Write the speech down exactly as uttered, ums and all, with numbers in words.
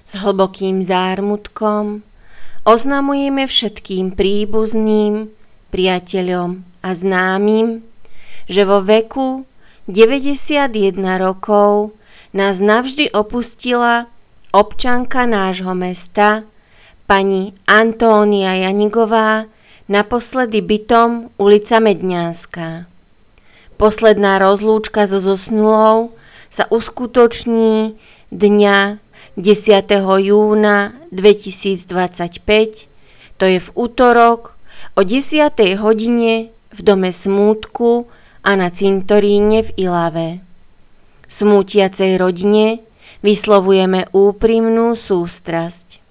S hlbokým zármutkom oznamujeme všetkým príbuzným, priateľom a známym, že vo veku deväťdesiatjeden rokov nás navždy opustila občanka nášho mesta, pani Antónia Janigová, naposledy bytom ulica Medňanská. Posledná rozlúčka so zosnulou sa uskutoční dňa desiateho júna dvetisícdvadsaťpäť, to je v utorok o desiatej hodine v dome smútku a na cintoríne v Ilave. Smútiacej rodine vyslovujeme úprimnú sústrasť.